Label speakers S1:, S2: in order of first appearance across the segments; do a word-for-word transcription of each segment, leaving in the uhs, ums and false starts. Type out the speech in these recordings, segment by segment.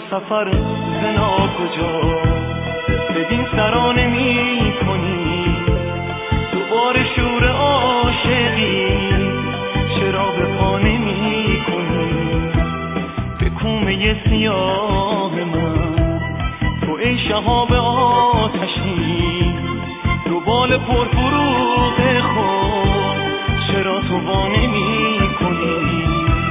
S1: سفر زنا کجا بدین سرا نمی کنی دوباره شور عاشقی چرا به پا نمی کنی به کومه سیاه من تو ای شهاب آتشی دو بال پرفروغ خود چرا تو وا نمی کنی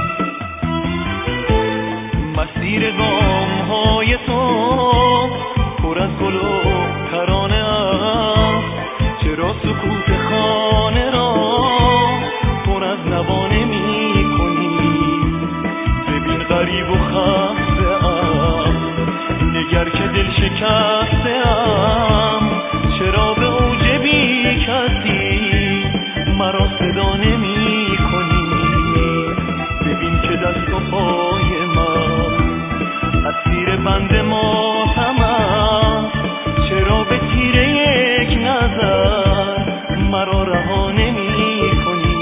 S1: مسیر گام های تو پر از گل و ترانه است چرا سکوت خانه را پر از نوا نمی کنی ببین غریب و خسته ام نگر که دل شکسته ام چرا به اوج بی کسی مرا صدا نمی کنی ببین که دست و پای من اسیر بند ماتم است چرا به تیر یک نظر مرا رها نمی کنی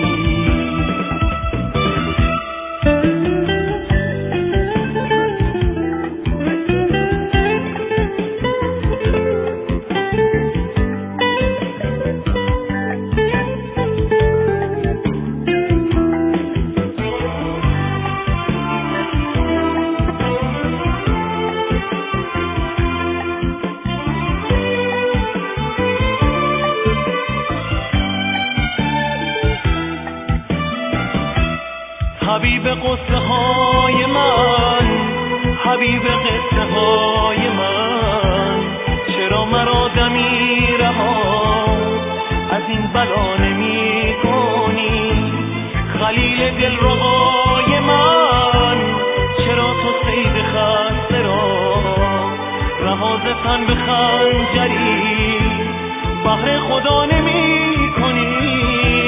S1: حبیب قصه های من حبیب قصه های من چرا مرا دمی رها از این بلا نمی کنی خلیل دل ربای من چرا تو صید خسته را رها ز تن به خنجری بهر خدا نمی کنی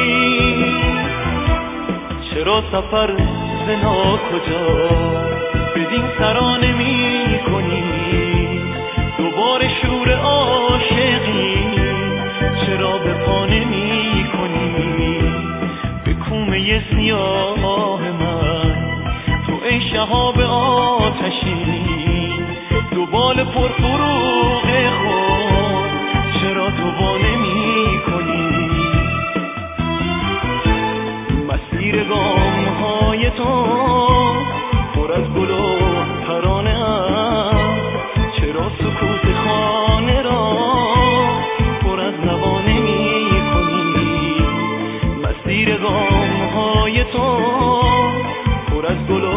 S1: چرا سفر زنا کجا بدین سرا نمی کنی دوباره شور عاشقی چرا به پا نمی کنی به کومه سیاه من تو ای شهاب آتشی دو بال پرفروغ خود چرا تو وا نمی کنی مسیر گام های تو پر از گل و ترانه است چرا سکوت خانه را پر از نوا نمی کنی مسیر گام های تو پر از گل و